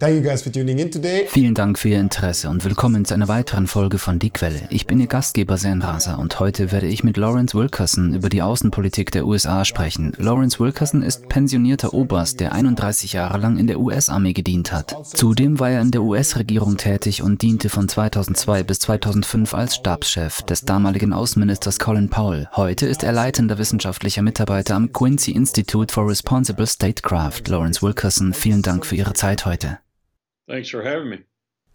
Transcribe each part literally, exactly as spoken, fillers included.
Thank you guys for tuning in today. Vielen Dank für Ihr Interesse und willkommen zu einer weiteren Folge von Die Quelle. Ich bin Ihr Gastgeber Zen Rasa und heute werde ich mit Lawrence Wilkerson über die Außenpolitik der U S A sprechen. Lawrence Wilkerson ist pensionierter Oberst, der einunddreißig Jahre lang in der U S-Armee gedient hat. Zudem war er in der U S-Regierung tätig und diente von zweitausendzwei bis zweitausendfünf als Stabschef des damaligen Außenministers Colin Powell. Heute ist er leitender wissenschaftlicher Mitarbeiter am Quincy Institute for Responsible Statecraft. Lawrence Wilkerson, vielen Dank für Ihre Zeit heute. Thanks for having me.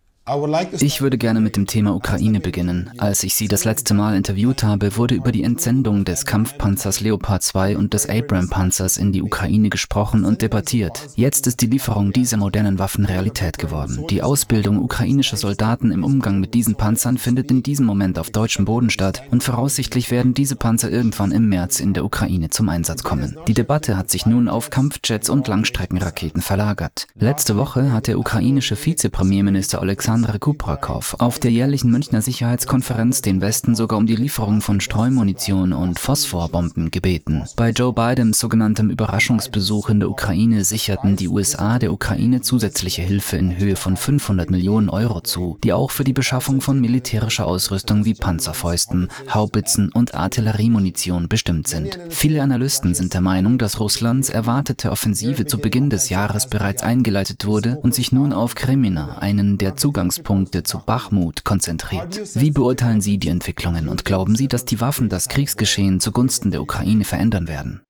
Ich würde gerne mit dem Thema Ukraine beginnen. Als ich Sie das letzte Mal interviewt habe, wurde über die Entsendung des Kampfpanzers Leopard zwei und des Abrams-Panzers in die Ukraine gesprochen und debattiert. Jetzt ist die Lieferung dieser modernen Waffen Realität geworden. Die Ausbildung ukrainischer Soldaten im Umgang mit diesen Panzern findet in diesem Moment auf deutschem Boden statt und voraussichtlich werden diese Panzer irgendwann im März in der Ukraine zum Einsatz kommen. Die Debatte hat sich nun auf Kampfjets und Langstreckenraketen verlagert. Letzte Woche hat der ukrainische Vizepremierminister Alexander Kubrakov auf der jährlichen Münchner Sicherheitskonferenz den Westen sogar um die Lieferung von Streumunition und Phosphorbomben gebeten. Bei Joe Bidens sogenanntem Überraschungsbesuch in der Ukraine sicherten die U S A der Ukraine zusätzliche Hilfe in Höhe von fünfhundert Millionen Euro zu, die auch für die Beschaffung von militärischer Ausrüstung wie Panzerfäusten, Haubitzen und Artilleriemunition bestimmt sind. Viele Analysten sind der Meinung, dass Russlands erwartete Offensive zu Beginn des Jahres bereits eingeleitet wurde und sich nun auf Kremina, einen der Zugangs Punkte zu Bachmut konzentriert. Wie beurteilen Sie die Entwicklungen und glauben Sie, dass die Waffen das Kriegsgeschehen zugunsten der Ukraine verändern werden?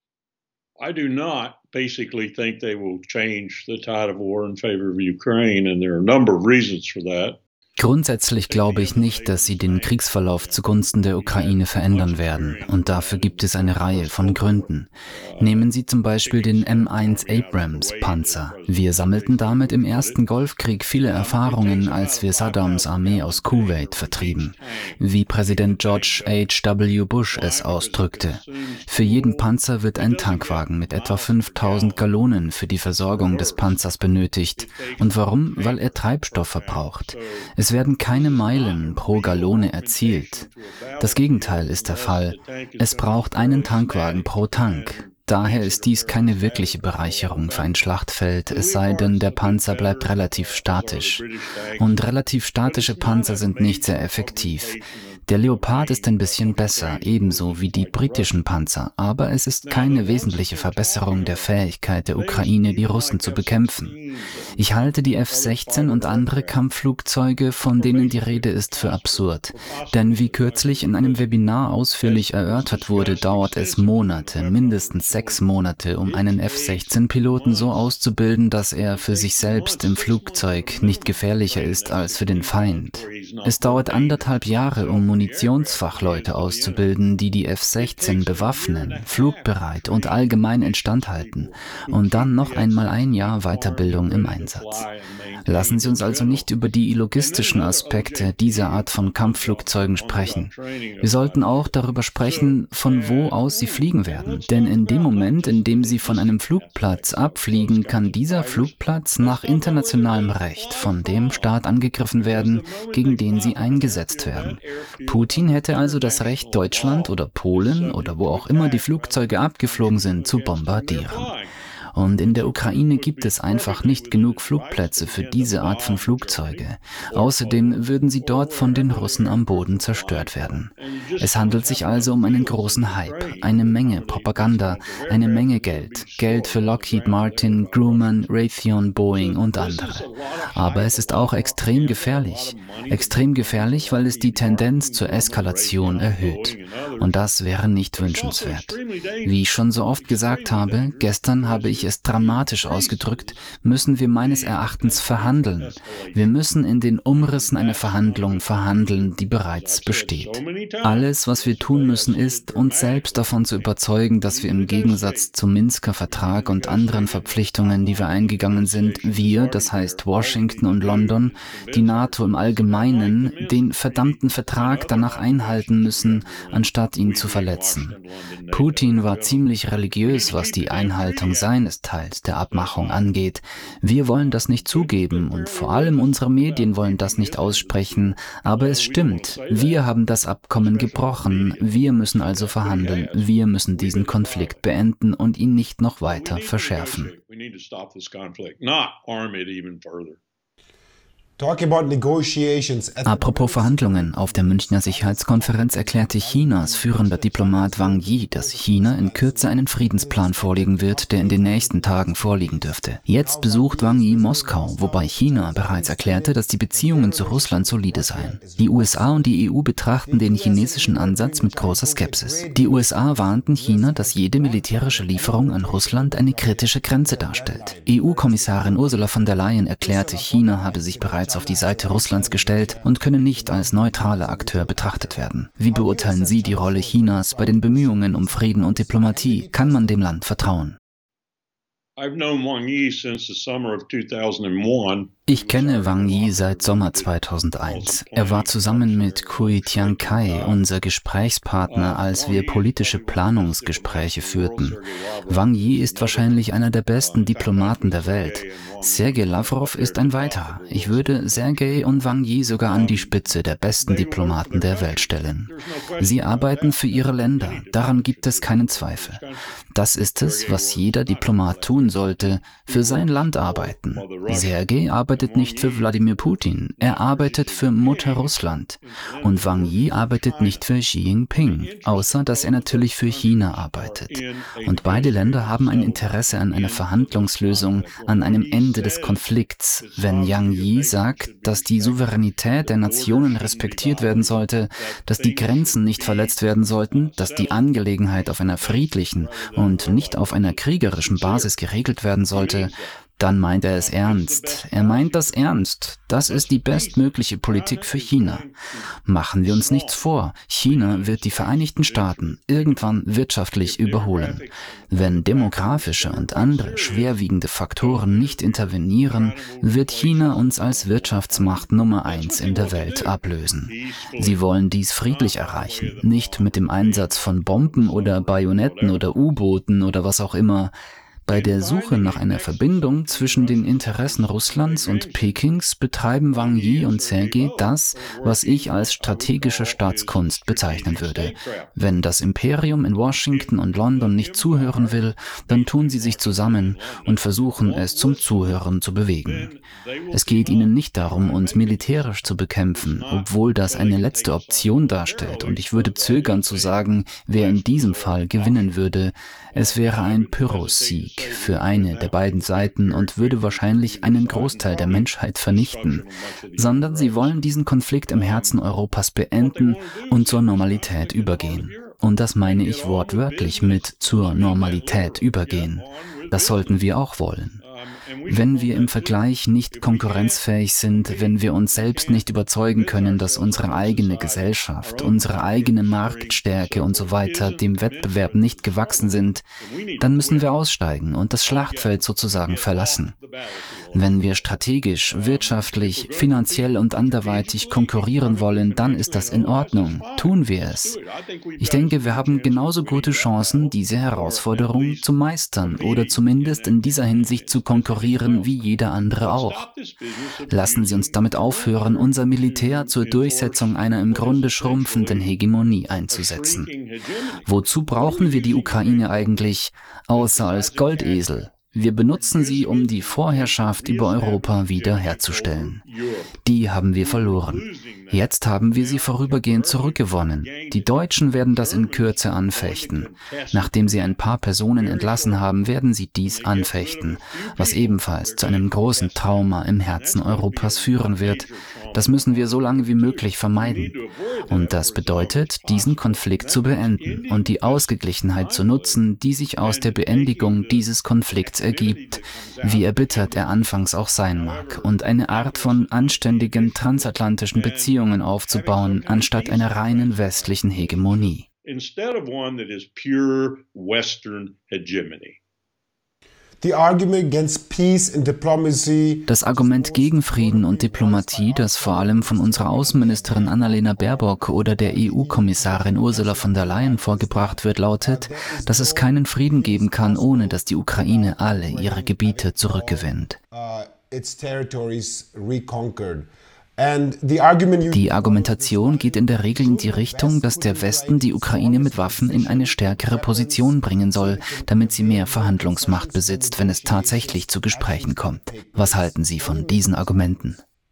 I do not basically think they will change the tide of war in favor of Ukraine, and there are a number of reasons for that. Grundsätzlich glaube ich nicht, dass sie den Kriegsverlauf zugunsten der Ukraine verändern werden. Und dafür gibt es eine Reihe von Gründen. Nehmen Sie zum Beispiel den M eins Abrams Panzer. Wir sammelten damit im ersten Golfkrieg viele Erfahrungen, als wir Saddams Armee aus Kuwait vertrieben. Wie Präsident George H W Bush es ausdrückte. Für jeden Panzer wird ein Tankwagen mit etwa fünftausend Gallonen für die Versorgung des Panzers benötigt. Und warum? Weil er Treibstoff verbraucht. Es Es werden keine Meilen pro Gallone erzielt. Das Gegenteil ist der Fall. Es braucht einen Tankwagen pro Tank. Daher ist dies keine wirkliche Bereicherung für ein Schlachtfeld, es sei denn, der Panzer bleibt relativ statisch. Und relativ statische Panzer sind nicht sehr effektiv. Der Leopard ist ein bisschen besser, ebenso wie die britischen Panzer, aber es ist keine wesentliche Verbesserung der Fähigkeit der Ukraine, die Russen zu bekämpfen. Ich halte die F sechzehn und andere Kampfflugzeuge, von denen die Rede ist, für absurd. Denn wie kürzlich in einem Webinar ausführlich erörtert wurde, dauert es Monate, mindestens sechs Monate, um einen F sechzehn Piloten so auszubilden, dass er für sich selbst im Flugzeug nicht gefährlicher ist als für den Feind. Es dauert anderthalb Jahre, um Munitionsfachleute auszubilden, die die F sechzehn bewaffnen, flugbereit und allgemein instand halten und dann noch einmal ein Jahr Weiterbildung im Einsatz. Lassen Sie uns also nicht über die logistischen Aspekte dieser Art von Kampfflugzeugen sprechen. Wir sollten auch darüber sprechen, von wo aus sie fliegen werden. Denn in dem Moment, in dem sie von einem Flugplatz abfliegen, kann dieser Flugplatz nach internationalem Recht von dem Staat angegriffen werden, gegen den sie eingesetzt werden. Putin hätte also das Recht, Deutschland oder Polen oder wo auch immer die Flugzeuge abgeflogen sind, zu bombardieren. Und in der Ukraine gibt es einfach nicht genug Flugplätze für diese Art von Flugzeuge. Außerdem würden sie dort von den Russen am Boden zerstört werden. Es handelt sich also um einen großen Hype, eine Menge Propaganda, eine Menge Geld. Geld für Lockheed Martin, Grumman, Raytheon, Boeing und andere. Aber es ist auch extrem gefährlich. Extrem gefährlich, weil es die Tendenz zur Eskalation erhöht. Und das wäre nicht wünschenswert. Wie ich schon so oft gesagt habe, gestern habe ich es dramatisch ausgedrückt, müssen wir meines Erachtens verhandeln. Wir müssen in den Umrissen einer Verhandlung verhandeln, die bereits besteht. Alles, was wir tun müssen, ist, uns selbst davon zu überzeugen, dass wir im Gegensatz zum Minsker Vertrag und anderen Verpflichtungen, die wir eingegangen sind, wir, das heißt Washington und London, die NATO im Allgemeinen, den verdammten Vertrag danach einhalten müssen, anstatt ihn zu verletzen. Putin war ziemlich religiös, was die Einhaltung seines Teils der Abmachung angeht. Wir wollen das nicht zugeben und vor allem unsere Medien wollen das nicht aussprechen, aber es stimmt, wir haben das Abkommen gebrochen, wir müssen also verhandeln, wir müssen diesen Konflikt beenden und ihn nicht noch weiter verschärfen. Apropos Verhandlungen, auf der Münchner Sicherheitskonferenz erklärte Chinas führender Diplomat Wang Yi, dass China in Kürze einen Friedensplan vorlegen wird, der in den nächsten Tagen vorliegen dürfte. Jetzt besucht Wang Yi Moskau, wobei China bereits erklärte, dass die Beziehungen zu Russland solide seien. Die U S A und die E U betrachten den chinesischen Ansatz mit großer Skepsis. Die U S A warnten China, dass jede militärische Lieferung an Russland eine kritische Grenze darstellt. E U-Kommissarin Ursula von der Leyen erklärte, China habe sich bereits auf die Seite Russlands gestellt und könne nicht als neutraler Akteur betrachtet werden. Wie beurteilen Sie die Rolle Chinas bei den Bemühungen um Frieden und Diplomatie? Kann man dem Land vertrauen? Ich kenne Wang Yi seit Sommer zweitausendeins. Er war zusammen mit Kui Tiankai unser Gesprächspartner, als wir politische Planungsgespräche führten. Wang Yi ist wahrscheinlich einer der besten Diplomaten der Welt. Sergei Lavrov ist ein weiterer. Ich würde Sergei und Wang Yi sogar an die Spitze der besten Diplomaten der Welt stellen. Sie arbeiten für ihre Länder, daran gibt es keinen Zweifel. Das ist es, was jeder Diplomat tun sollte, für sein Land arbeiten. Sergei arbeitet nicht für Wladimir Putin, er arbeitet für Mutter Russland. Und Wang Yi arbeitet nicht für Xi Jinping, außer dass er natürlich für China arbeitet. Und beide Länder haben ein Interesse an einer Verhandlungslösung, an einem Ende des Konflikts. Wenn Wang Yi sagt, dass die Souveränität der Nationen respektiert werden sollte, dass die Grenzen nicht verletzt werden sollten, dass die Angelegenheit auf einer friedlichen und nicht auf einer kriegerischen Basis geregelt werden sollte, dann meint er es ernst. Er meint das ernst. Das ist die bestmögliche Politik für China. Machen wir uns nichts vor. China wird die Vereinigten Staaten irgendwann wirtschaftlich überholen. Wenn demografische und andere schwerwiegende Faktoren nicht intervenieren, wird China uns als Wirtschaftsmacht Nummer eins in der Welt ablösen. Sie wollen dies friedlich erreichen, nicht mit dem Einsatz von Bomben oder Bajonetten oder U-Booten oder was auch immer. Bei der Suche nach einer Verbindung zwischen den Interessen Russlands und Pekings betreiben Wang Yi und Sergei das, was ich als strategische Staatskunst bezeichnen würde. Wenn das Imperium in Washington und London nicht zuhören will, dann tun sie sich zusammen und versuchen, es zum Zuhören zu bewegen. Es geht ihnen nicht darum, uns militärisch zu bekämpfen, obwohl das eine letzte Option darstellt, und ich würde zögern zu sagen, wer in diesem Fall gewinnen würde. Es wäre ein Pyrrhus-Sieg für eine der beiden Seiten und würde wahrscheinlich einen Großteil der Menschheit vernichten, sondern sie wollen diesen Konflikt im Herzen Europas beenden und zur Normalität übergehen. Und das meine ich wortwörtlich mit zur Normalität übergehen. Das sollten wir auch wollen. Wenn wir im Vergleich nicht konkurrenzfähig sind, wenn wir uns selbst nicht überzeugen können, dass unsere eigene Gesellschaft, unsere eigene Marktstärke und so weiter dem Wettbewerb nicht gewachsen sind, dann müssen wir aussteigen und das Schlachtfeld sozusagen verlassen. Wenn wir strategisch, wirtschaftlich, finanziell und anderweitig konkurrieren wollen, dann ist das in Ordnung. Tun wir es. Ich denke, wir haben genauso gute Chancen, diese Herausforderung zu meistern oder zumindest in dieser Hinsicht zu konkurrieren wie jeder andere auch. Lassen Sie uns damit aufhören, unser Militär zur Durchsetzung einer im Grunde schrumpfenden Hegemonie einzusetzen. Wozu brauchen wir die Ukraine eigentlich, außer als Goldesel? Wir benutzen sie, um die Vorherrschaft über Europa wiederherzustellen. Die haben wir verloren. Jetzt haben wir sie vorübergehend zurückgewonnen. Die Deutschen werden das in Kürze anfechten. Nachdem sie ein paar Personen entlassen haben, werden sie dies anfechten, was ebenfalls zu einem großen Trauma im Herzen Europas führen wird. Das müssen wir so lange wie möglich vermeiden. Und das bedeutet, diesen Konflikt zu beenden und die Ausgeglichenheit zu nutzen, die sich aus der Beendigung dieses Konflikts ergibt, wie erbittert er anfangs auch sein mag, und eine Art von anständigen transatlantischen Beziehungen aufzubauen, anstatt einer reinen westlichen Hegemonie. Das Argument gegen Frieden und Diplomatie, das vor allem von unserer Außenministerin Annalena Baerbock oder der E U-Kommissarin Ursula von der Leyen vorgebracht wird, lautet, dass es keinen Frieden geben kann, ohne dass die Ukraine alle ihre Gebiete zurückgewinnt. Die Argumentation geht in der Regel in die Richtung, dass der Westen die Ukraine mit Waffen in eine stärkere Position bringen soll, damit sie mehr Verhandlungsmacht besitzt, wenn es tatsächlich zu Gesprächen kommt. Was halten Sie von diesen Argumenten?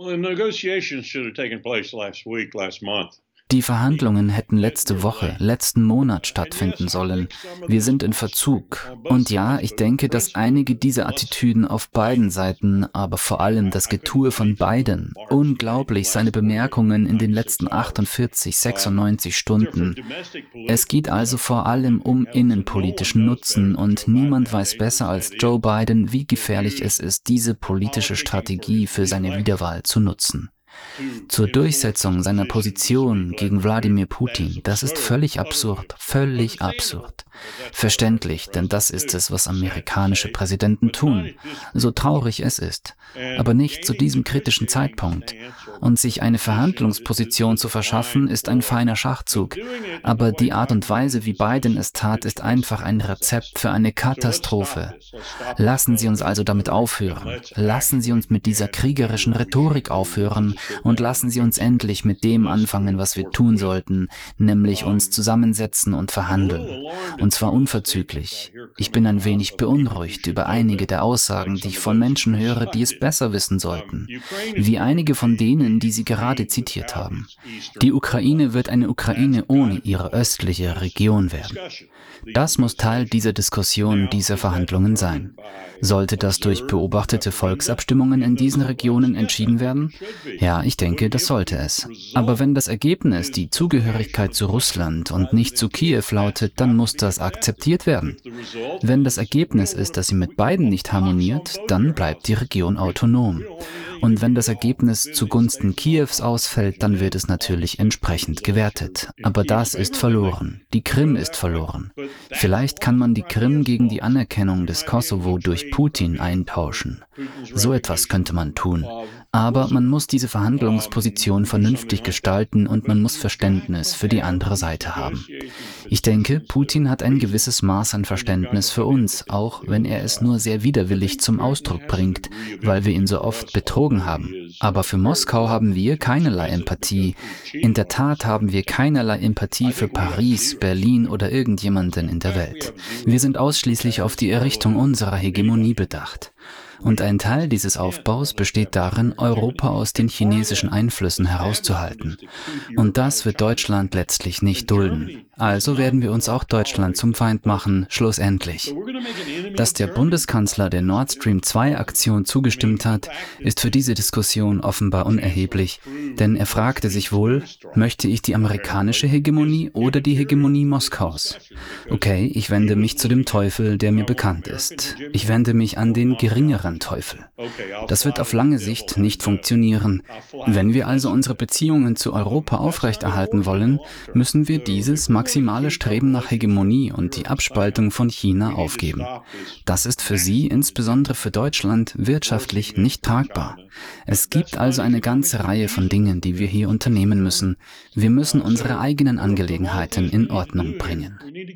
Well, the negotiations should have taken place last week, last month. Die Verhandlungen hätten letzte Woche, letzten Monat stattfinden sollen. Wir sind in Verzug. Und ja, ich denke, dass einige dieser Attitüden auf beiden Seiten, aber vor allem das Getue von Biden, unglaublich seine Bemerkungen in den letzten achtundvierzig, sechsundneunzig Stunden. Es geht also vor allem um innenpolitischen Nutzen und niemand weiß besser als Joe Biden, wie gefährlich es ist, diese politische Strategie für seine Wiederwahl zu nutzen. Zur Durchsetzung seiner Position gegen Wladimir Putin, das ist völlig absurd, völlig absurd. Verständlich, denn das ist es, was amerikanische Präsidenten tun, so traurig es ist, aber nicht zu diesem kritischen Zeitpunkt. Und sich eine Verhandlungsposition zu verschaffen, ist ein feiner Schachzug, aber die Art und Weise, wie Biden es tat, ist einfach ein Rezept für eine Katastrophe. Lassen Sie uns also damit aufhören. Lassen Sie uns mit dieser kriegerischen Rhetorik aufhören und lassen Sie uns endlich mit dem anfangen, was wir tun sollten, nämlich uns zusammensetzen und verhandeln. Und zwar unverzüglich. Ich bin ein wenig beunruhigt über einige der Aussagen, die ich von Menschen höre, die es besser wissen sollten. Wie einige von denen, die Sie gerade zitiert haben. Die Ukraine wird eine Ukraine ohne ihre östliche Region werden. Das muss Teil dieser Diskussion, dieser Verhandlungen sein. Sollte das durch beobachtete Volksabstimmungen in diesen Regionen entschieden werden? Ja, ich denke, das sollte es. Aber wenn das Ergebnis die Zugehörigkeit zu Russland und nicht zu Kiew lautet, dann muss das akzeptiert werden. Wenn das Ergebnis ist, dass sie mit beiden nicht harmoniert, dann bleibt die Region autonom. Und wenn das Ergebnis zugunsten Kiews ausfällt, dann wird es natürlich entsprechend gewertet. Aber das ist verloren. Die Krim ist verloren. Vielleicht kann man die Krim gegen die Anerkennung des Kosovo durch Putin eintauschen. So etwas könnte man tun. Aber man muss diese Verhandlungsposition vernünftig gestalten und man muss Verständnis für die andere Seite haben. Ich denke, Putin hat ein gewisses Maß an Verständnis für uns, auch wenn er es nur sehr widerwillig zum Ausdruck bringt, weil wir ihn so oft betrogen haben. Aber für Moskau haben wir keinerlei Empathie. In der Tat haben wir keinerlei Empathie für Paris, Berlin oder irgendjemanden in der Welt. Wir sind ausschließlich auf die Errichtung unserer Hegemonie bedacht. Und ein Teil dieses Aufbaus besteht darin, Europa aus den chinesischen Einflüssen herauszuhalten. Und das wird Deutschland letztlich nicht dulden. Also werden wir uns auch Deutschland zum Feind machen, schlussendlich. Dass der Bundeskanzler der Nord Stream zwei Aktion zugestimmt hat, ist für diese Diskussion offenbar unerheblich, denn er fragte sich wohl, möchte ich die amerikanische Hegemonie oder die Hegemonie Moskaus? Okay, ich wende mich zu dem Teufel, der mir bekannt ist. Ich wende mich an den geringeren Teufel. Das wird auf lange Sicht nicht funktionieren. Wenn wir also unsere Beziehungen zu Europa aufrechterhalten wollen, müssen wir dieses maximale Streben nach Hegemonie und die Abspaltung von China aufgeben. Das ist für Sie, insbesondere für Deutschland, wirtschaftlich nicht tragbar. Es gibt also eine ganze Reihe von Dingen, die wir hier unternehmen müssen. Wir müssen unsere eigenen Angelegenheiten in Ordnung bringen.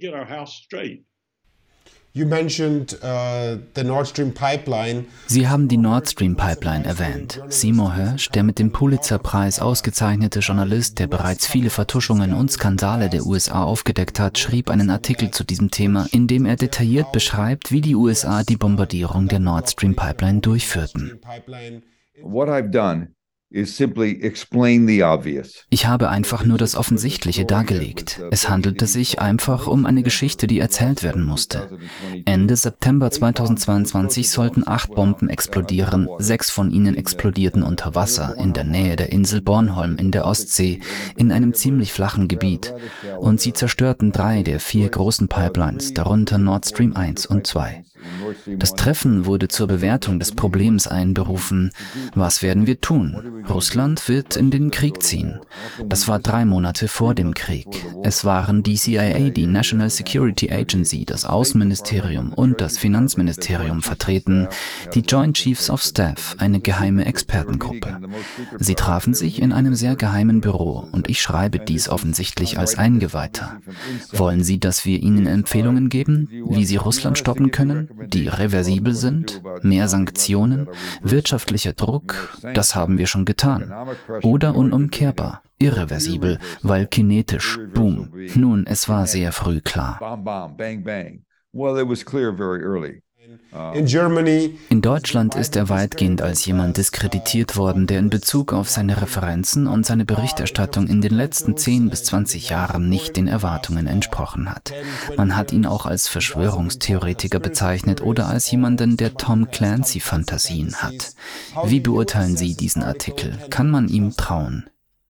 You mentioned, uh, the Nord Stream Pipeline. Sie haben die Nord Stream Pipeline erwähnt. Seymour Hersh, der mit dem Pulitzer-Preis ausgezeichnete Journalist, der bereits viele Vertuschungen und Skandale der U S A aufgedeckt hat, schrieb einen Artikel zu diesem Thema, in dem er detailliert beschreibt, wie die U S A die Bombardierung der Nord Stream Pipeline durchführten. What I've done is simply explain the obvious. Ich habe einfach nur das Offensichtliche dargelegt. Es handelte sich einfach um eine Geschichte, die erzählt werden musste. Ende September zweitausendzweiundzwanzig sollten acht Bomben explodieren, sechs von ihnen explodierten unter Wasser in der Nähe der Insel Bornholm in der Ostsee, in einem ziemlich flachen Gebiet. Und sie zerstörten drei der vier großen Pipelines, darunter Nord Stream eins und zwei. Das Treffen wurde zur Bewertung des Problems einberufen. Was werden wir tun? Russland wird in den Krieg ziehen. Das war drei Monate vor dem Krieg. Es waren die C I A, die National Security Agency, das Außenministerium und das Finanzministerium vertreten, die Joint Chiefs of Staff, eine geheime Expertengruppe. Sie trafen sich in einem sehr geheimen Büro und ich schreibe dies offensichtlich als Eingeweihter. Wollen Sie, dass wir Ihnen Empfehlungen geben, wie Sie Russland stoppen können, die reversibel sind, mehr Sanktionen, wirtschaftlicher Druck, das haben wir schon getan. Oder unumkehrbar, irreversibel, weil kinetisch, boom. Nun, es war sehr früh klar. In Germany, In Deutschland ist er weitgehend als jemand diskreditiert worden, der in Bezug auf seine Referenzen und seine Berichterstattung in den letzten zehn bis zwanzig Jahren nicht den Erwartungen entsprochen hat. Man hat ihn auch als Verschwörungstheoretiker bezeichnet oder als jemanden, der Tom Clancy-Fantasien hat. Wie beurteilen Sie diesen Artikel? Kann man ihm trauen?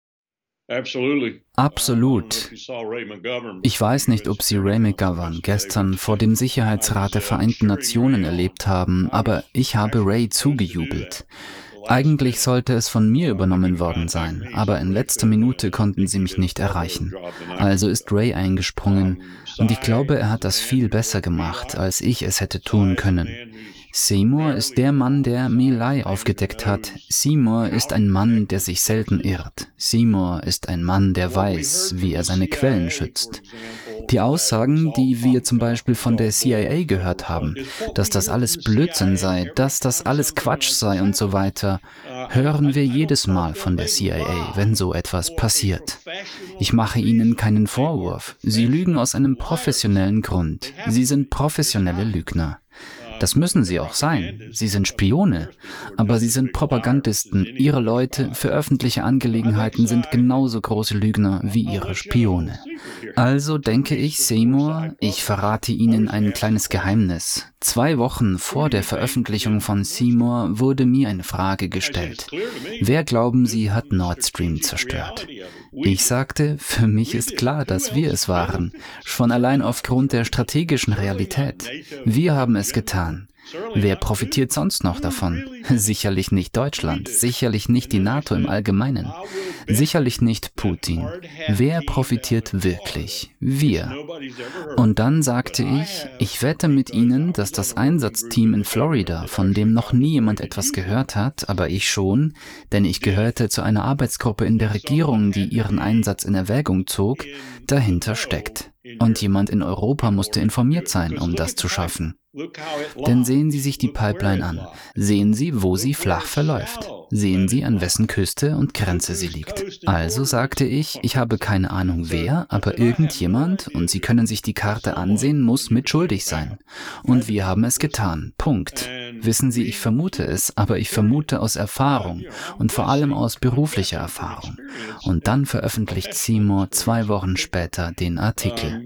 Absolut. Ich weiß nicht, ob Sie Ray McGovern gestern vor dem Sicherheitsrat der Vereinten Nationen erlebt haben, aber ich habe Ray zugejubelt. Eigentlich sollte es von mir übernommen worden sein, aber in letzter Minute konnten sie mich nicht erreichen. Also ist Ray eingesprungen und ich glaube, er hat das viel besser gemacht, als ich es hätte tun können. Seymour ist der Mann, der My Lai aufgedeckt hat. Seymour ist ein Mann, der sich selten irrt. Seymour ist ein Mann, der weiß, wie er seine Quellen schützt. Die Aussagen, die wir zum Beispiel von der C I A gehört haben, dass das alles Blödsinn sei, dass das alles Quatsch sei und so weiter, hören wir jedes Mal von der C I A, wenn so etwas passiert. Ich mache Ihnen keinen Vorwurf. Sie lügen aus einem professionellen Grund. Sie sind professionelle Lügner. Das müssen sie auch sein. Sie sind Spione, aber sie sind Propagandisten. Ihre Leute für öffentliche Angelegenheiten sind genauso große Lügner wie ihre Spione. Also denke ich, Seymour, ich verrate Ihnen ein kleines Geheimnis. Zwei Wochen vor der Veröffentlichung von Seymour wurde mir eine Frage gestellt. Wer, glauben Sie, hat Nord Stream zerstört? Ich sagte, für mich ist klar, dass wir es waren. Schon allein aufgrund der strategischen Realität. Wir haben es getan. Wer profitiert sonst noch davon? Sicherlich nicht Deutschland, sicherlich nicht die NATO im Allgemeinen, sicherlich nicht Putin. Wer profitiert wirklich? Wir. Und dann sagte ich, ich wette mit Ihnen, dass das Einsatzteam in Florida, von dem noch nie jemand etwas gehört hat, aber ich schon, denn ich gehörte zu einer Arbeitsgruppe in der Regierung, die ihren Einsatz in Erwägung zog, dahinter steckt. Und jemand in Europa musste informiert sein, um das zu schaffen. Denn sehen Sie sich die Pipeline an. Sehen Sie, wo sie flach verläuft. Sehen Sie, an wessen Küste und Grenze sie liegt. Also sagte ich, ich habe keine Ahnung wer, aber irgendjemand, und Sie können sich die Karte ansehen, muss mitschuldig sein. Und wir haben es getan. Punkt. Wissen Sie, ich vermute es, aber ich vermute aus Erfahrung und vor allem aus beruflicher Erfahrung. Und dann veröffentlicht Seymour zwei Wochen später den Artikel.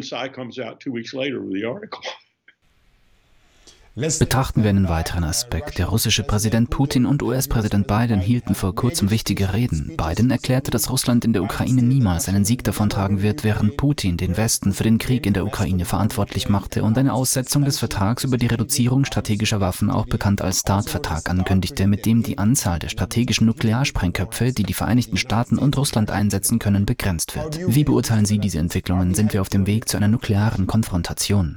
Betrachten wir einen weiteren Aspekt. Der russische Präsident Putin und U S-Präsident Biden hielten vor kurzem wichtige Reden. Biden erklärte, dass Russland in der Ukraine niemals einen Sieg davontragen wird, während Putin den Westen für den Krieg in der Ukraine verantwortlich machte und eine Aussetzung des Vertrags über die Reduzierung strategischer Waffen, auch bekannt als START-Vertrag, ankündigte, mit dem die Anzahl der strategischen Nuklearsprengköpfe, die die Vereinigten Staaten und Russland einsetzen können, begrenzt wird. Wie beurteilen Sie diese Entwicklungen? Sind wir auf dem Weg zu einer nuklearen Konfrontation?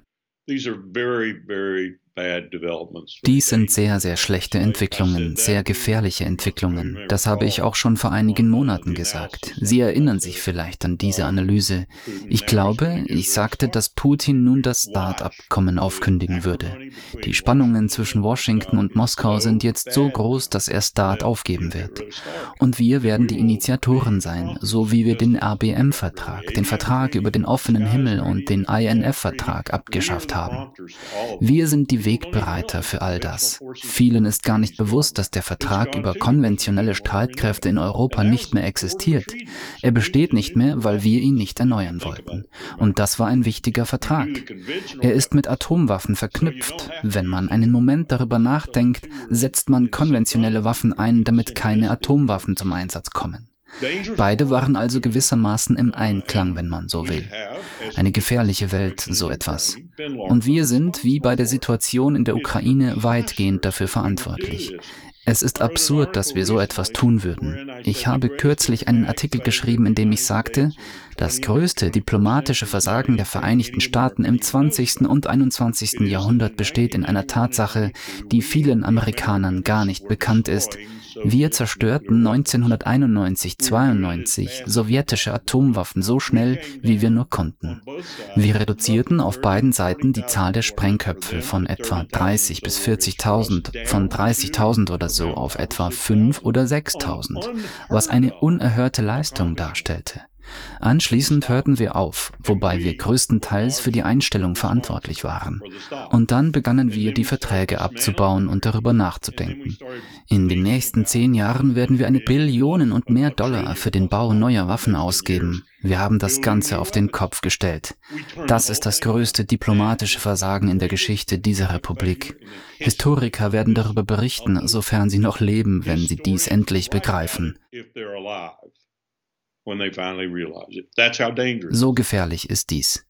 Dies sind sehr, sehr schlechte Entwicklungen, sehr gefährliche Entwicklungen. Das habe ich auch schon vor einigen Monaten gesagt. Sie erinnern sich vielleicht an diese Analyse. Ich glaube, ich sagte, dass Putin nun das START-Abkommen aufkündigen würde. Die Spannungen zwischen Washington und Moskau sind jetzt so groß, dass er START aufgeben wird. Und wir werden die Initiatoren sein, so wie wir den R B M-Vertrag, den Vertrag über den offenen Himmel und den I N F-Vertrag abgeschafft haben. Wir sind die Wegbereiter für all das. Vielen ist gar nicht bewusst, dass der Vertrag über konventionelle Streitkräfte in Europa nicht mehr existiert. Er besteht nicht mehr, weil wir ihn nicht erneuern wollten. Und das war ein wichtiger Vertrag. Er ist mit Atomwaffen verknüpft. Wenn man einen Moment darüber nachdenkt, setzt man konventionelle Waffen ein, damit keine Atomwaffen zum Einsatz kommen. Beide waren also gewissermaßen im Einklang, wenn man so will. Eine gefährliche Welt, so etwas. Und wir sind, wie bei der Situation in der Ukraine, weitgehend dafür verantwortlich. Es ist absurd, dass wir so etwas tun würden. Ich habe kürzlich einen Artikel geschrieben, in dem ich sagte, das größte diplomatische Versagen der Vereinigten Staaten im zwanzigsten und einundzwanzigsten Jahrhundert besteht in einer Tatsache, die vielen Amerikanern gar nicht bekannt ist. Wir zerstörten neunzehnhunderteinundneunzig zweiundneunzig sowjetische Atomwaffen so schnell, wie wir nur konnten. Wir reduzierten auf beiden Seiten die Zahl der Sprengköpfe von etwa dreißig bis vierzigtausend, von dreißigtausend oder so auf etwa fünf oder sechstausend, was eine unerhörte Leistung darstellte. Anschließend hörten wir auf, wobei wir größtenteils für die Einstellung verantwortlich waren. Und dann begannen wir, die Verträge abzubauen und darüber nachzudenken. In den nächsten zehn Jahren werden wir eine Billion und mehr Dollar für den Bau neuer Waffen ausgeben. Wir haben das Ganze auf den Kopf gestellt. Das ist das größte diplomatische Versagen in der Geschichte dieser Republik. Historiker werden darüber berichten, sofern sie noch leben, wenn sie dies endlich begreifen. So gefährlich ist dies.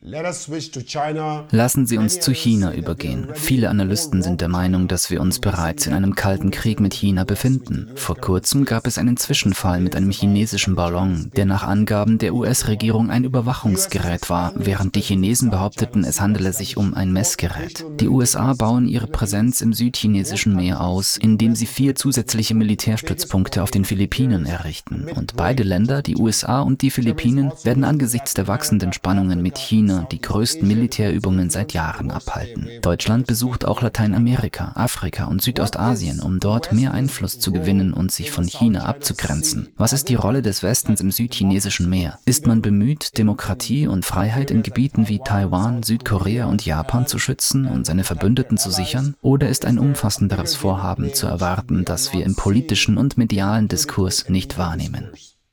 Lassen Sie uns zu China übergehen. Viele Analysten sind der Meinung, dass wir uns bereits in einem kalten Krieg mit China befinden. Vor kurzem gab es einen Zwischenfall mit einem chinesischen Ballon, der nach Angaben der U S-Regierung ein Überwachungsgerät war, während die Chinesen behaupteten, es handele sich um ein Messgerät. Die U S A bauen ihre Präsenz im südchinesischen Meer aus, indem sie vier zusätzliche Militärstützpunkte auf den Philippinen errichten. Und beide Länder, die U S A und die Philippinen, werden angesichts der wachsenden Spannungen mit China die größten Militärübungen seit Jahren abhalten. Deutschland besucht auch Lateinamerika, Afrika und Südostasien, um dort mehr Einfluss zu gewinnen und sich von China abzugrenzen. Was ist die Rolle des Westens im südchinesischen Meer? Ist man bemüht, Demokratie und Freiheit in Gebieten wie Taiwan, Südkorea und Japan zu schützen und seine Verbündeten zu sichern? Oder ist ein umfassenderes Vorhaben zu erwarten, das wir im politischen und medialen Diskurs nicht wahrnehmen?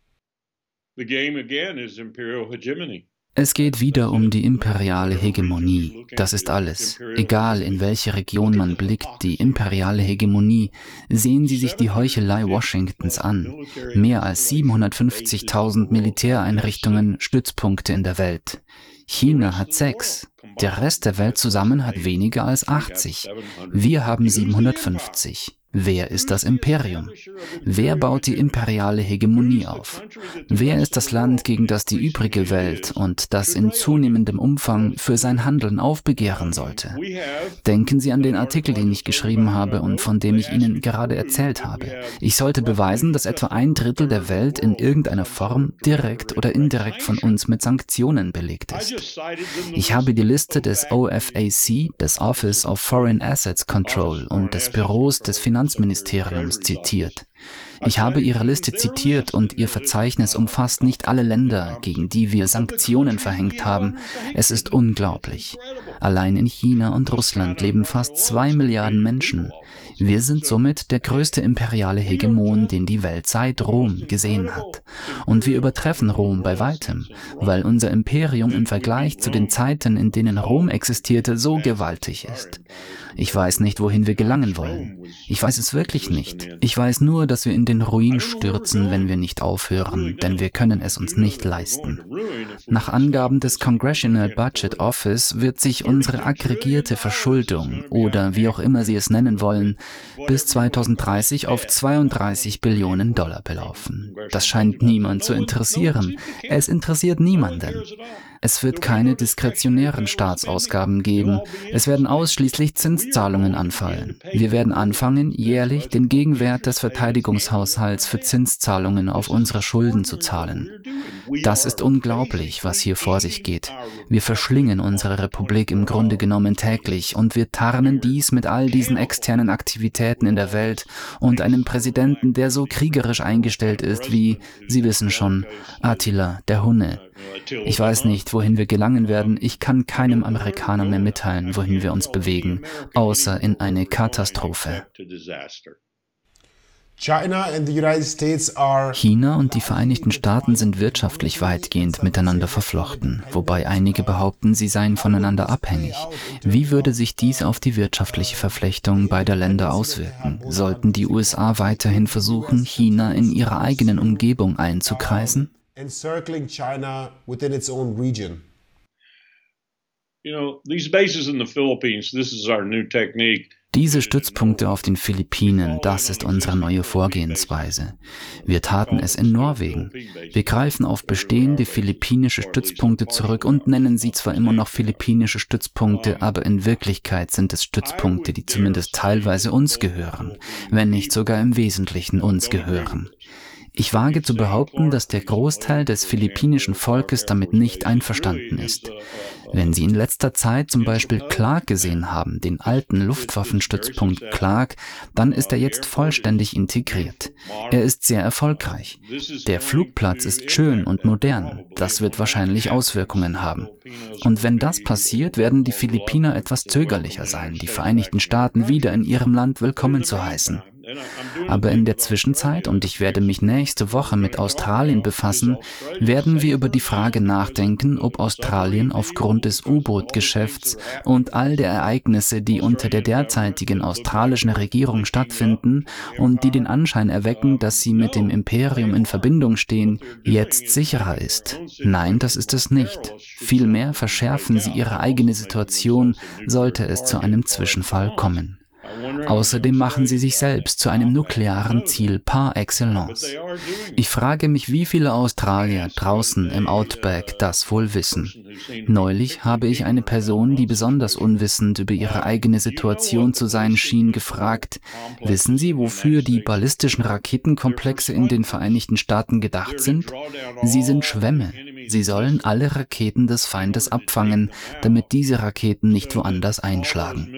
The game again is imperial hegemony. Es geht wieder um die imperiale Hegemonie. Das ist alles. Egal, in welche Region man blickt, die imperiale Hegemonie, sehen Sie sich die Heuchelei Washingtons an. Mehr als siebenhundertfünfzigtausend Militäreinrichtungen, Stützpunkte in der Welt. China hat sechs. Der Rest der Welt zusammen hat weniger als achtzig. Wir haben siebenhundertfünfzig. Wer ist das Imperium? Wer baut die imperiale Hegemonie auf? Wer ist das Land, gegen das die übrige Welt und das in zunehmendem Umfang für sein Handeln aufbegehren sollte? Denken Sie an den Artikel, den ich geschrieben habe und von dem ich Ihnen gerade erzählt habe. Ich sollte beweisen, dass etwa ein Drittel der Welt in irgendeiner Form direkt oder indirekt von uns mit Sanktionen belegt ist. Ich habe die Liste des O F A C, des Office of Foreign Assets Control und des Büros des Finanzministeriums Finanzministeriums zitiert. Ich habe Ihre Liste zitiert und Ihr Verzeichnis umfasst nicht alle Länder, gegen die wir Sanktionen verhängt haben. Es ist unglaublich. Allein in China und Russland leben fast zwei Milliarden Menschen. Wir sind somit der größte imperiale Hegemon, den die Welt seit Rom gesehen hat. Und wir übertreffen Rom bei weitem, weil unser Imperium im Vergleich zu den Zeiten, in denen Rom existierte, so gewaltig ist. Ich weiß nicht, wohin wir gelangen wollen. Ich weiß es wirklich nicht. Ich weiß nur, dass wir in den Ruin stürzen, wenn wir nicht aufhören, denn wir können es uns nicht leisten. Nach Angaben des Congressional Budget Office wird sich unsere aggregierte Verschuldung, oder wie auch immer Sie es nennen wollen, bis zweitausenddreißig auf zweiunddreißig Billionen Dollar belaufen. Das scheint niemand zu interessieren. Es interessiert niemanden. Es wird keine diskretionären Staatsausgaben geben. Es werden ausschließlich Zinszahlungen anfallen. Wir werden anfangen, jährlich den Gegenwert des Verteidigungshaushalts für Zinszahlungen auf unsere Schulden zu zahlen. Das ist unglaublich, was hier vor sich geht. Wir verschlingen unsere Republik im Grunde genommen täglich und wir tarnen dies mit all diesen externen Aktivitäten in der Welt und einem Präsidenten, der so kriegerisch eingestellt ist wie, Sie wissen schon, Attila, der Hunne. Ich weiß nicht, wohin wir gelangen werden. Ich kann keinem Amerikaner mehr mitteilen, wohin wir uns bewegen, außer in eine Katastrophe. China und die Vereinigten Staaten sind wirtschaftlich weitgehend miteinander verflochten, wobei einige behaupten, sie seien voneinander abhängig. Wie würde sich dies auf die wirtschaftliche Verflechtung beider Länder auswirken? Sollten die U S A weiterhin versuchen, China in ihrer eigenen Umgebung einzukreisen? Encircling China within its own region. You know, these bases in the Philippines, this is our new technique. Diese Stützpunkte auf den Philippinen, das ist unsere neue Vorgehensweise. Wir taten es in Norwegen. Wir greifen auf bestehende philippinische Stützpunkte zurück und nennen sie zwar immer noch philippinische Stützpunkte, aber in Wirklichkeit sind es Stützpunkte, die zumindest teilweise uns gehören, wenn nicht sogar im Wesentlichen uns gehören. Ich wage zu behaupten, dass der Großteil des philippinischen Volkes damit nicht einverstanden ist. Wenn Sie in letzter Zeit zum Beispiel Clark gesehen haben, den alten Luftwaffenstützpunkt Clark, dann ist er jetzt vollständig integriert. Er ist sehr erfolgreich. Der Flugplatz ist schön und modern. Das wird wahrscheinlich Auswirkungen haben. Und wenn das passiert, werden die Philippiner etwas zögerlicher sein, die Vereinigten Staaten wieder in ihrem Land willkommen zu heißen. Aber in der Zwischenzeit, und ich werde mich nächste Woche mit Australien befassen, werden wir über die Frage nachdenken, ob Australien aufgrund des U-Boot-Geschäfts und all der Ereignisse, die unter der derzeitigen australischen Regierung stattfinden und die den Anschein erwecken, dass sie mit dem Imperium in Verbindung stehen, jetzt sicherer ist. Nein, das ist es nicht. Vielmehr verschärfen sie ihre eigene Situation, sollte es zu einem Zwischenfall kommen. Außerdem machen sie sich selbst zu einem nuklearen Ziel par excellence. Ich frage mich, wie viele Australier draußen im Outback das wohl wissen. Neulich habe ich eine Person, die besonders unwissend über ihre eigene Situation zu sein schien, gefragt: Wissen Sie, wofür die ballistischen Raketenkomplexe in den Vereinigten Staaten gedacht sind? Sie sind Schwämme. Sie sollen alle Raketen des Feindes abfangen, damit diese Raketen nicht woanders einschlagen.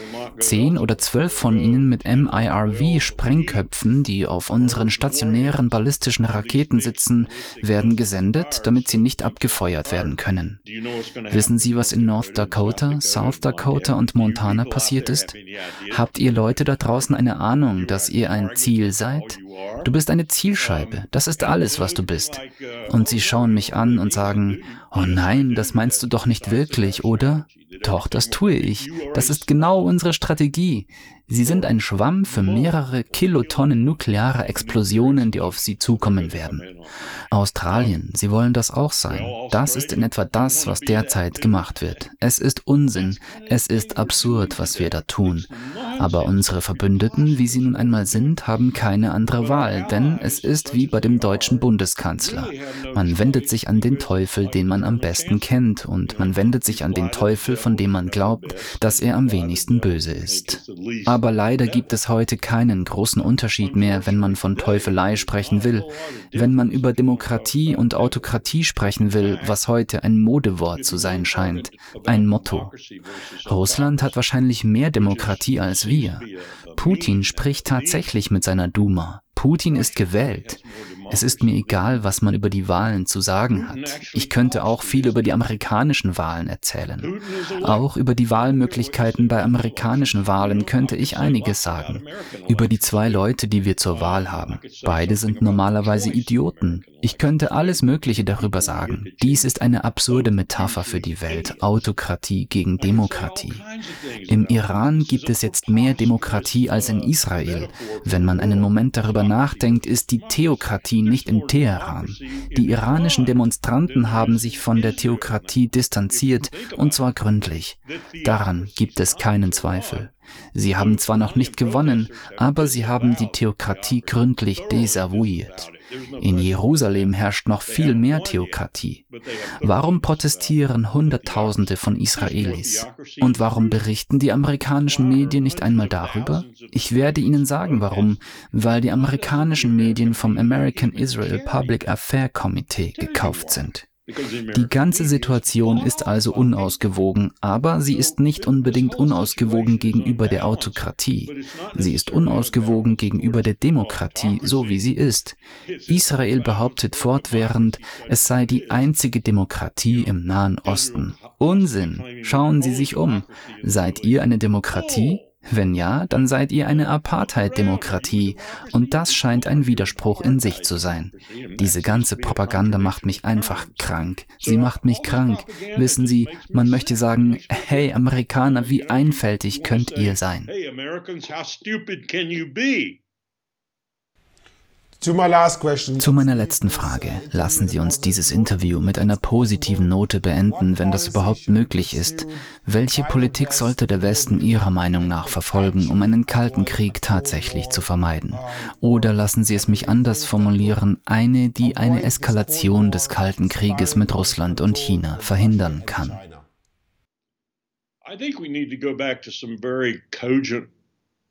Zehn oder zwölf von ihnen mit M I R V-Sprengköpfen, die auf unseren stationären ballistischen Raketen sitzen, werden gesendet, damit sie nicht abgefeuert werden können. Wissen Sie, was in North Dakota, South Dakota und Montana passiert ist? Habt ihr Leute da draußen eine Ahnung, dass ihr ein Ziel seid? Du bist eine Zielscheibe, das ist alles, was du bist. Und sie schauen mich an und sagen: Oh nein, das meinst du doch nicht wirklich, oder? Doch, das tue ich. Das ist genau unsere Strategie. Sie sind ein Schwamm für mehrere Kilotonnen nuklearer Explosionen, die auf sie zukommen werden. Australien, sie wollen das auch sein. Das ist in etwa das, was derzeit gemacht wird. Es ist Unsinn, es ist absurd, was wir da tun. Aber unsere Verbündeten, wie sie nun einmal sind, haben keine andere Wahl, denn es ist wie bei dem deutschen Bundeskanzler. Man wendet sich an den Teufel, den man am besten kennt, und man wendet sich an den Teufel, von dem man glaubt, dass er am wenigsten böse ist. Aber leider gibt es heute keinen großen Unterschied mehr, wenn man von Teufelei sprechen will. Wenn man über Demokratie und Autokratie sprechen will, was heute ein Modewort zu sein scheint, ein Motto. Russland hat wahrscheinlich mehr Demokratie als wir. Putin spricht tatsächlich mit seiner Duma. Putin ist gewählt. Es ist mir egal, was man über die Wahlen zu sagen hat. Ich könnte auch viel über die amerikanischen Wahlen erzählen. Auch über die Wahlmöglichkeiten bei amerikanischen Wahlen könnte ich einiges sagen. Über die zwei Leute, die wir zur Wahl haben. Beide sind normalerweise Idioten. Ich könnte alles Mögliche darüber sagen. Dies ist eine absurde Metapher für die Welt. Autokratie gegen Demokratie. Im Iran gibt es jetzt mehr Demokratie als in Israel. Wenn man einen Moment darüber nachdenkt, ist die Theokratie nicht in Teheran. Die iranischen Demonstranten haben sich von der Theokratie distanziert, und zwar gründlich. Daran gibt es keinen Zweifel. Sie haben zwar noch nicht gewonnen, aber sie haben die Theokratie gründlich desavouiert. In Jerusalem herrscht noch viel mehr Theokratie. Warum protestieren Hunderttausende von Israelis? Und warum berichten die amerikanischen Medien nicht einmal darüber? Ich werde Ihnen sagen, warum. Weil die amerikanischen Medien vom American Israel Public Affairs Committee gekauft sind. Die ganze Situation ist also unausgewogen, aber sie ist nicht unbedingt unausgewogen gegenüber der Autokratie. Sie ist unausgewogen gegenüber der Demokratie, so wie sie ist. Israel behauptet fortwährend, es sei die einzige Demokratie im Nahen Osten. Unsinn! Schauen Sie sich um. Seid ihr eine Demokratie? Wenn ja, dann seid ihr eine Apartheid-Demokratie, und das scheint ein Widerspruch in sich zu sein. Diese ganze Propaganda macht mich einfach krank. Sie macht mich krank. Wissen Sie, man möchte sagen: Hey Amerikaner, wie einfältig könnt ihr sein? To my last question. Zu meiner letzten Frage. Lassen Sie uns dieses Interview mit einer positiven Note beenden, wenn das überhaupt möglich ist. Welche Politik sollte der Westen Ihrer Meinung nach verfolgen, um einen kalten Krieg tatsächlich zu vermeiden? Oder lassen Sie es mich anders formulieren, eine, die eine Eskalation des Kalten Krieges mit Russland und China verhindern kann? I think we need to go back to some very cogent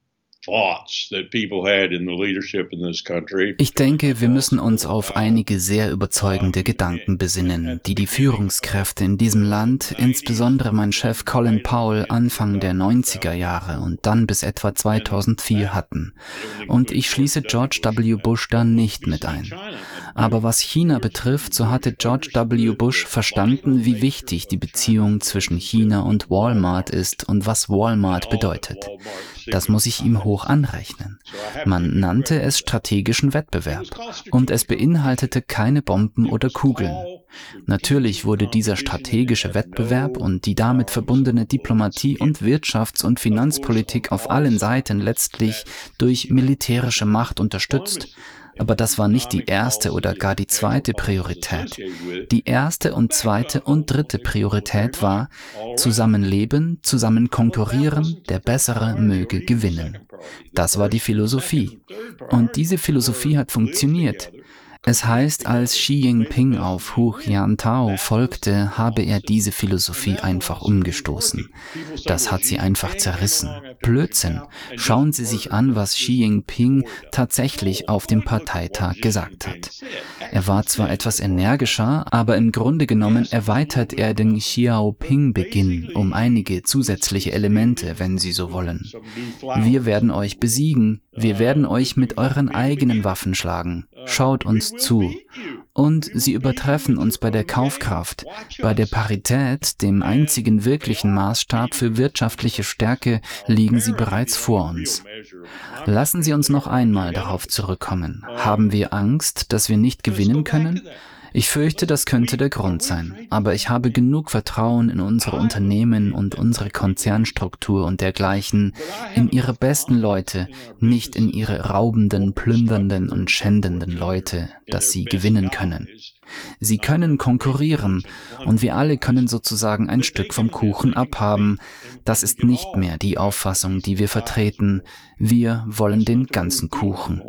Ich denke, wir müssen uns auf einige sehr überzeugende Gedanken besinnen, die die Führungskräfte in diesem Land, insbesondere mein Chef Colin Powell, Anfang der neunziger Jahre und dann bis etwa zweitausendvier hatten. Und ich schließe George W. Bush da nicht mit ein. Aber was China betrifft, so hatte George W. Bush verstanden, wie wichtig die Beziehung zwischen China und Walmart ist und was Walmart bedeutet. Das muss ich ihm hoch anrechnen. Man nannte es strategischen Wettbewerb und es beinhaltete keine Bomben oder Kugeln. Natürlich wurde dieser strategische Wettbewerb und die damit verbundene Diplomatie und Wirtschafts- und Finanzpolitik auf allen Seiten letztlich durch militärische Macht unterstützt. Aber das war nicht die erste oder gar die zweite Priorität. Die erste und zweite und dritte Priorität war Zusammenleben, zusammen konkurrieren, der Bessere möge gewinnen. Das war die Philosophie. Und diese Philosophie hat funktioniert. Es heißt, als Xi Jinping auf Hu Jintao folgte, habe er diese Philosophie einfach umgestoßen. Das hat sie einfach zerrissen. Blödsinn. Schauen Sie sich an, was Xi Jinping tatsächlich auf dem Parteitag gesagt hat. Er war zwar etwas energischer, aber im Grunde genommen erweitert er den Xiaoping-Beginn um einige zusätzliche Elemente, wenn Sie so wollen. Wir werden euch besiegen. Wir werden euch mit euren eigenen Waffen schlagen. Schaut uns zu. Und sie übertreffen uns bei der Kaufkraft, bei der Parität, dem einzigen wirklichen Maßstab für wirtschaftliche Stärke, liegen sie bereits vor uns. Lassen Sie uns noch einmal darauf zurückkommen. Haben wir Angst, dass wir nicht gewinnen können? Ich fürchte, das könnte der Grund sein, aber ich habe genug Vertrauen in unsere Unternehmen und unsere Konzernstruktur und dergleichen, in ihre besten Leute, nicht in ihre raubenden, plündernden und schändenden Leute, dass sie gewinnen können. Sie können konkurrieren und wir alle können sozusagen ein Stück vom Kuchen abhaben. Das ist nicht mehr die Auffassung, die wir vertreten. Wir wollen den ganzen Kuchen.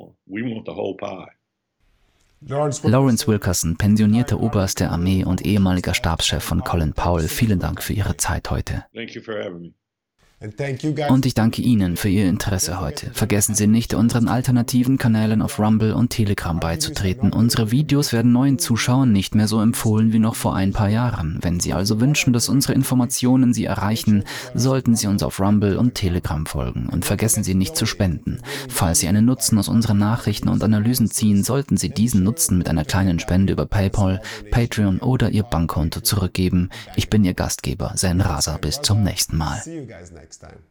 Lawrence Wilkerson, pensionierter Oberst der Armee und ehemaliger Stabschef von Colin Powell, vielen Dank für Ihre Zeit heute. Und ich danke Ihnen für Ihr Interesse heute. Vergessen Sie nicht, unseren alternativen Kanälen auf Rumble und Telegram beizutreten. Unsere Videos werden neuen Zuschauern nicht mehr so empfohlen wie noch vor ein paar Jahren. Wenn Sie also wünschen, dass unsere Informationen Sie erreichen, sollten Sie uns auf Rumble und Telegram folgen. Und vergessen Sie nicht zu spenden. Falls Sie einen Nutzen aus unseren Nachrichten und Analysen ziehen, sollten Sie diesen Nutzen mit einer kleinen Spende über PayPal, Patreon oder Ihr Bankkonto zurückgeben. Ich bin Ihr Gastgeber, Zen Rasa. Bis zum nächsten Mal. See you guys next time.